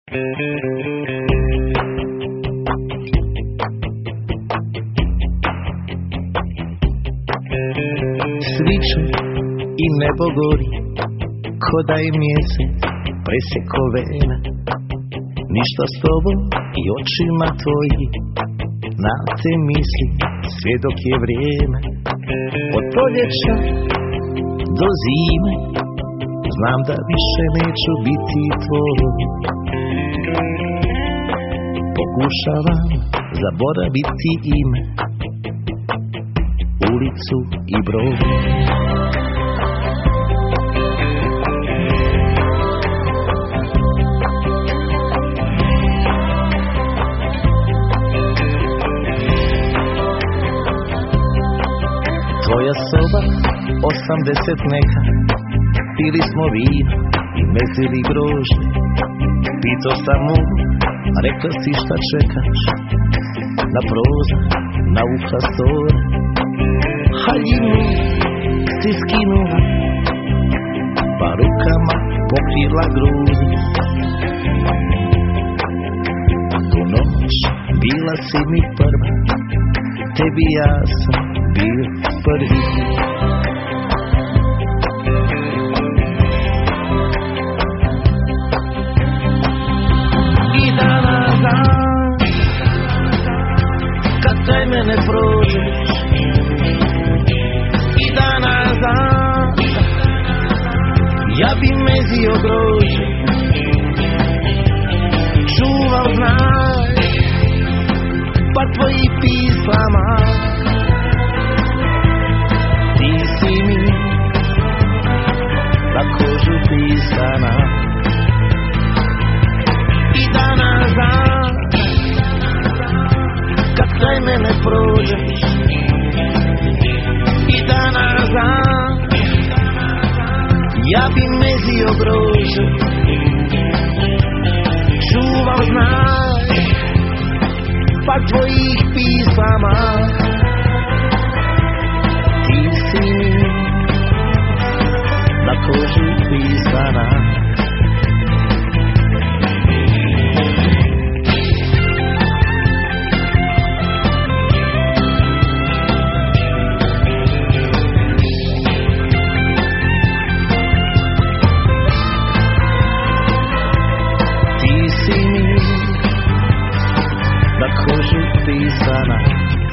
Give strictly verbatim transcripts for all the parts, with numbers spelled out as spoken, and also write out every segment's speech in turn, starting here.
Sviče i nebo gori, ko da je mjesec presjeko vene. Ništa s tobom i očima tvoji, na te misli sve dok je vrijeme. Od proljeća do zime, znam da više neću biti tvoj. Pokušavam zaboraviti ime, ulicu i broj. Tvoja soba, osamdeset neka, pili smo vino i mezili grožđe. Pitao sam mu, rekla si šta čekaš, na prozor, na uha stora. Haljinu si skinula, pa rukama pokrila gruzu. Tu noć bila si mi prva, tebi ja sam bio prvi. I danas dan, kad kraj mene prođeš, i danas dan, ja bi mezio grožđe, čuvao znaj, pa tvoji pislama. Ti si mi na kožu pisana. I danas dan, kad kraj mene prođeš, i danas dan, ja bi mezio grožđe, čuvao znaj, pa tvojih pisama. Ti si mi na kožu pisana. Pisana.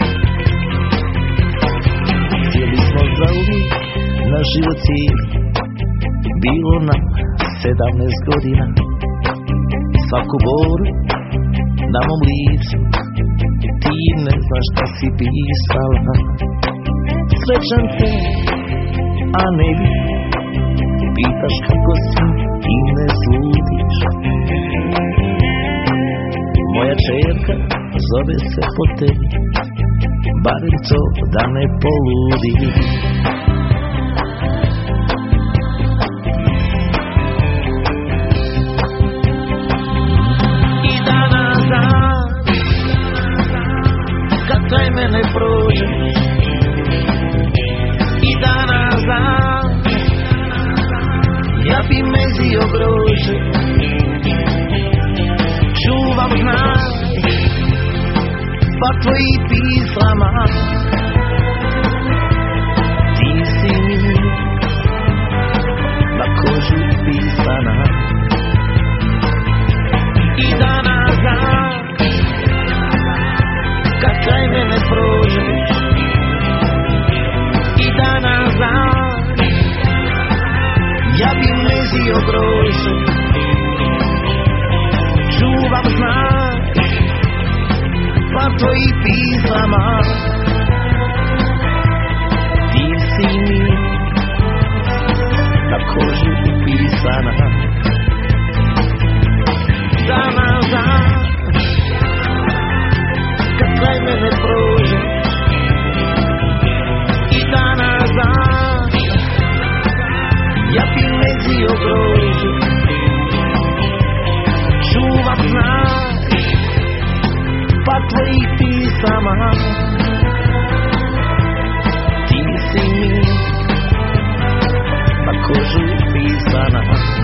Htjeli smo zauvijek na život cijeli, bilo nam sedamnaest godina. Svaku boru na mom licu, ti ne znaš šta si pisala. Srećan te, a ne vi, pitaš kako si i ne sludiš. Moja čerka zove se po tebi, barem to da ne poludi. I danas dan, kad kraj mene prođeš, i danas dan, ja bi mezio grožđe, čuvam znaj, pa tvoji pislama. Ti si mi na kožu pisana. I danas dan, kad kraj mene prođeš, i danas dan, ja bi mezio grožđe, čuvam znaj, pa tvoji pislama. Ti si mi na kožu pisana. Danas dan, kad kraj mene prođeš, i danas dan, ja bi mezio grožđe, čuvam znaj, pa tvojih pisama. Ti si mi na kožu pisana.